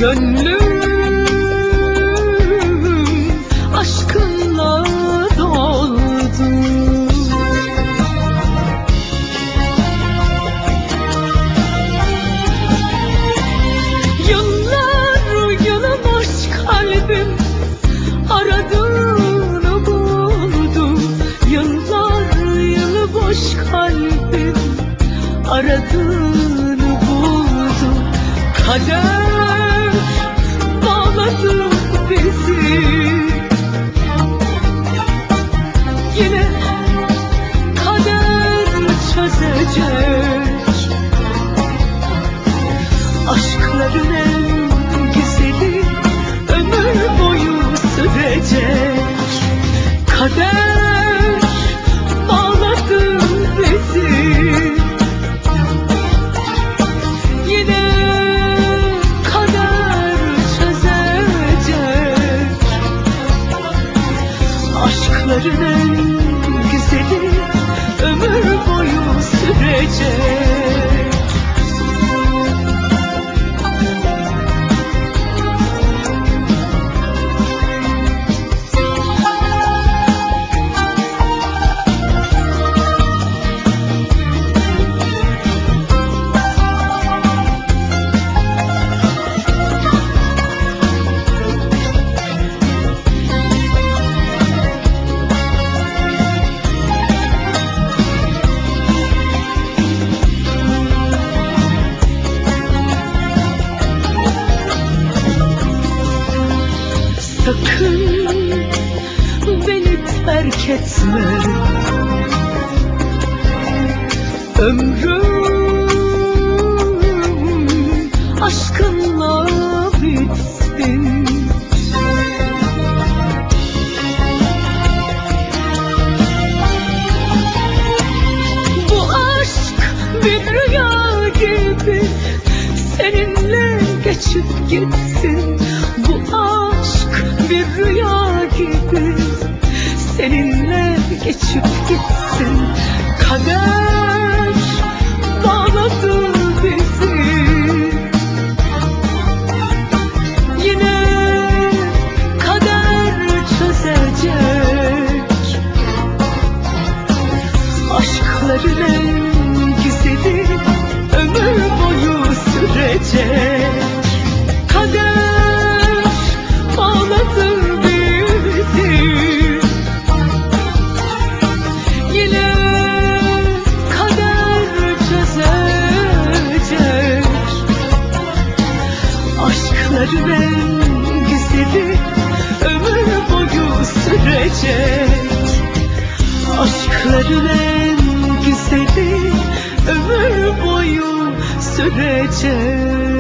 Gönlüm aşkınla doldu. Yıllar yılımış kalbim aradığını buldu. Yıllar yılı boş kalbim aradığını buldu. Kader bağladı bizi, yine kader çözecek. Aşkların en güzeli ömür boyu sürecek. Kader bağladı bizi, yine kader çözecek. Aşkların en güzeli ömür boyu sürecek. Sakın beni terk etme, ömrüm aşkınla bitsin. Bu aşk bir rüya gibi seninle geçip gitsin. Bu aşk bir rüya gibi seninle geçip gitsin. Kader bağladı bizi, yine kader çözecek. Aşkların en güzeli ömür boyu sürecek. Kader bağladı bizi, yine kader çözecek. Aşkların en güzeli ömür boyu sürecek. Aşkların en güzeli ömür boyu sürecek.